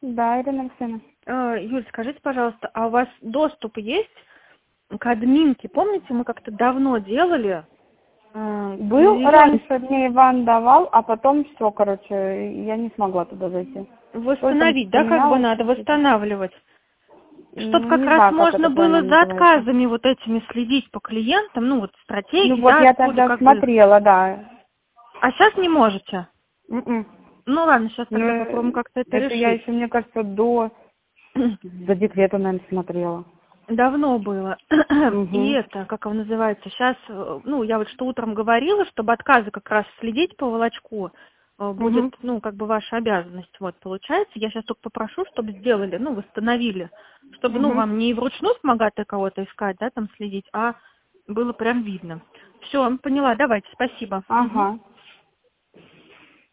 Да, Ирина Алексеевна. Юль, скажите, пожалуйста, а у вас доступ есть к админке? Помните, мы как-то давно делали? Был раньше, мне Иван давал, а потом все, короче, я не смогла туда зайти. Восстановить, да, как бы надо восстанавливать? Чтобы как Не раз знаю, как можно это было правильно за называется. отказами вот этими следить по клиентам, ну вот стратегии, Ну вот да, я откуда тогда как бы... смотрела, да. А сейчас не можете? Мгм. Ну ладно, сейчас Ну, тогда попробуем как-то это это я решить. еще, мне кажется, до декрета, наверное, смотрела. Давно было. И Угу. это, как он называется, сейчас, ну, я вот что утром говорила, чтобы отказы как раз следить по волочку будет, Угу. ну, как бы ваша обязанность. Вот, получается, я сейчас только попрошу, чтобы сделали, ну, восстановили, чтобы, ну, Угу. вам не вручную помогать кого-то искать, да, там следить, а было прям видно. Все, поняла, давайте, спасибо. Ага.